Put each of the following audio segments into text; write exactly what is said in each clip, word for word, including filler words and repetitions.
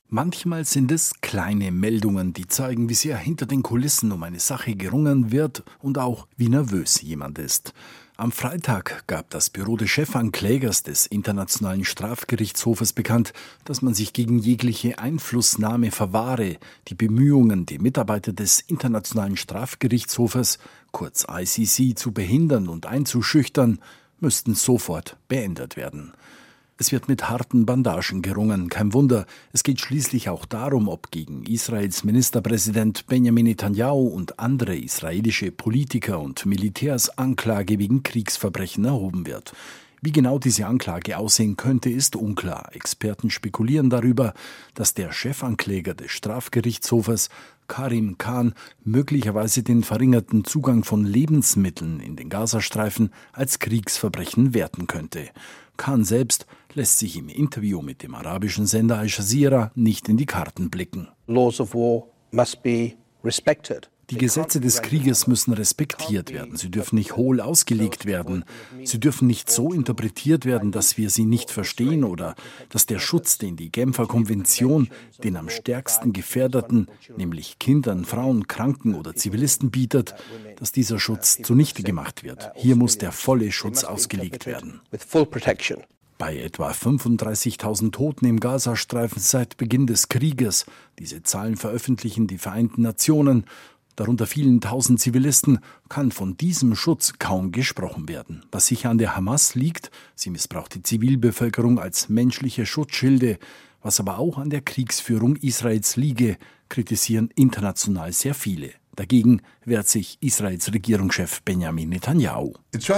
Manchmal sind es kleine Meldungen, die zeigen, wie sehr hinter den Kulissen um eine Sache gerungen wird und auch, wie nervös jemand ist. Am Freitag gab das Büro des Chefanklägers des Internationalen Strafgerichtshofes bekannt, dass man sich gegen jegliche Einflussnahme verwahre. Die Bemühungen, die Mitarbeiter des Internationalen Strafgerichtshofes, kurz I C C, zu behindern und einzuschüchtern, müssten sofort beendet werden. Es wird mit harten Bandagen gerungen, kein Wunder. Es geht schließlich auch darum, ob gegen Israels Ministerpräsident Benjamin Netanyahu und andere israelische Politiker und Militärs Anklage wegen Kriegsverbrechen erhoben wird. Wie genau diese Anklage aussehen könnte, ist unklar. Experten spekulieren darüber, dass der Chefankläger des Strafgerichtshofes, Karim Khan, möglicherweise den verringerten Zugang von Lebensmitteln in den Gazastreifen als Kriegsverbrechen werten könnte. Khan selbst lässt sich im Interview mit dem arabischen Sender Al Jazeera nicht in die Karten blicken. Laws of war must be respected. Die Gesetze des Krieges müssen respektiert werden. Sie dürfen nicht hohl ausgelegt werden. Sie dürfen nicht so interpretiert werden, dass wir sie nicht verstehen oder dass der Schutz, den die Genfer Konvention den am stärksten Gefährdeten, nämlich Kindern, Frauen, Kranken oder Zivilisten bietet, dass dieser Schutz zunichte gemacht wird. Hier muss der volle Schutz ausgelegt werden. Bei etwa fünfunddreißigtausend Toten im Gazastreifen seit Beginn des Krieges, diese Zahlen veröffentlichen die Vereinten Nationen, darunter vielen tausend Zivilisten, kann von diesem Schutz kaum gesprochen werden. Was sicher an der Hamas liegt, sie missbraucht die Zivilbevölkerung als menschliche Schutzschilde, was aber auch an der Kriegsführung Israels liege, kritisieren international sehr viele. Dagegen wehrt sich Israels Regierungschef Benjamin Netanyahu.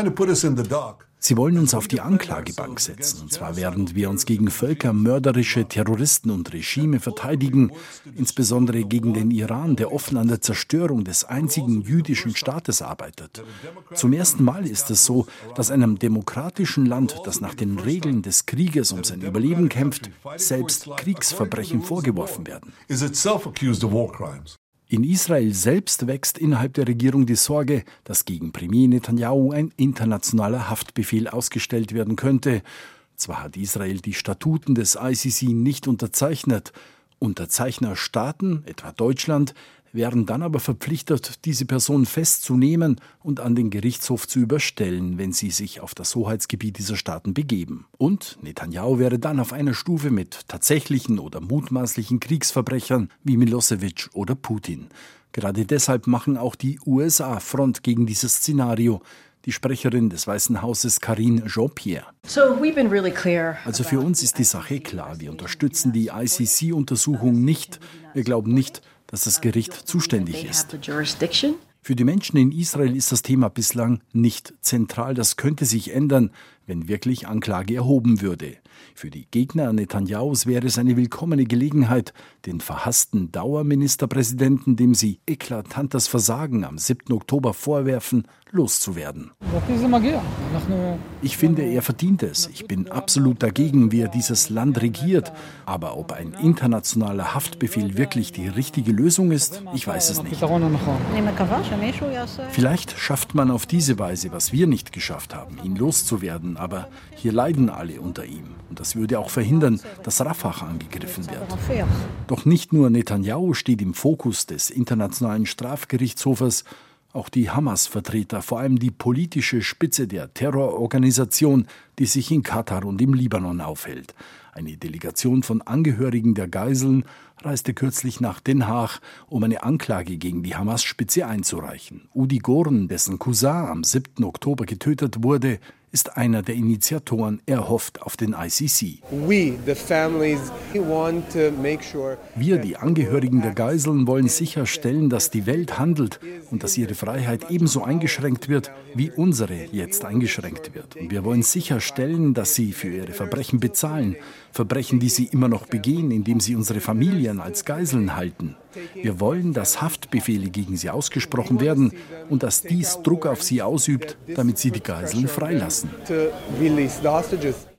Sie wollen uns auf die Anklagebank setzen, und zwar während wir uns gegen völkermörderische Terroristen und Regime verteidigen, insbesondere gegen den Iran, der offen an der Zerstörung des einzigen jüdischen Staates arbeitet. Zum ersten Mal ist es so, dass einem demokratischen Land, das nach den Regeln des Krieges um sein Überleben kämpft, selbst Kriegsverbrechen vorgeworfen werden. In Israel selbst wächst innerhalb der Regierung die Sorge, dass gegen Premier Netanyahu ein internationaler Haftbefehl ausgestellt werden könnte. Zwar hat Israel die Statuten des I C C nicht unterzeichnet. Unterzeichnerstaaten, etwa Deutschland, wären dann aber verpflichtet, diese Person festzunehmen und an den Gerichtshof zu überstellen, wenn sie sich auf das Hoheitsgebiet dieser Staaten begeben. Und Netanyahu wäre dann auf einer Stufe mit tatsächlichen oder mutmaßlichen Kriegsverbrechern wie Milosevic oder Putin. Gerade deshalb machen auch die U S A Front gegen dieses Szenario. Die Sprecherin des Weißen Hauses, Karine Jean-Pierre. Also für uns ist die Sache klar. Wir unterstützen die I C C-Untersuchung nicht. Wir glauben nicht, dass das Gericht zuständig ist. Für die Menschen in Israel ist das Thema bislang nicht zentral. Das könnte sich ändern, wenn wirklich Anklage erhoben würde. Für die Gegner Netanyahus wäre es eine willkommene Gelegenheit, den verhassten Dauerministerpräsidenten, dem sie eklatantes Versagen am siebten Oktober vorwerfen, loszuwerden. Ich finde, er verdient es. Ich bin absolut dagegen, wie er dieses Land regiert. Aber ob ein internationaler Haftbefehl wirklich die richtige Lösung ist, ich weiß es nicht. Vielleicht schafft man auf diese Weise, was wir nicht geschafft haben, ihn loszuwerden. Aber hier leiden alle unter ihm. Und das würde auch verhindern, dass Rafah angegriffen wird. Doch nicht nur Netanyahu steht im Fokus des Internationalen Strafgerichtshofes. Auch die Hamas-Vertreter, vor allem die politische Spitze der Terrororganisation, die sich in Katar und im Libanon aufhält. Eine Delegation von Angehörigen der Geiseln reiste kürzlich nach Den Haag, um eine Anklage gegen die Hamas-Spitze einzureichen. Udi Goren, dessen Cousin am siebten Oktober getötet wurde, ist einer der Initiatoren. Er hofft auf den I C C. Wir, die Angehörigen der Geiseln, wollen sicherstellen, dass die Welt handelt und dass ihre Freiheit ebenso eingeschränkt wird, wie unsere jetzt eingeschränkt wird. Und wir wollen sicherstellen, dass sie für ihre Verbrechen bezahlen. Verbrechen, die sie immer noch begehen, indem sie unsere Familien als Geiseln halten. Wir wollen, dass Haftbefehle gegen sie ausgesprochen werden und dass dies Druck auf sie ausübt, damit sie die Geiseln freilassen.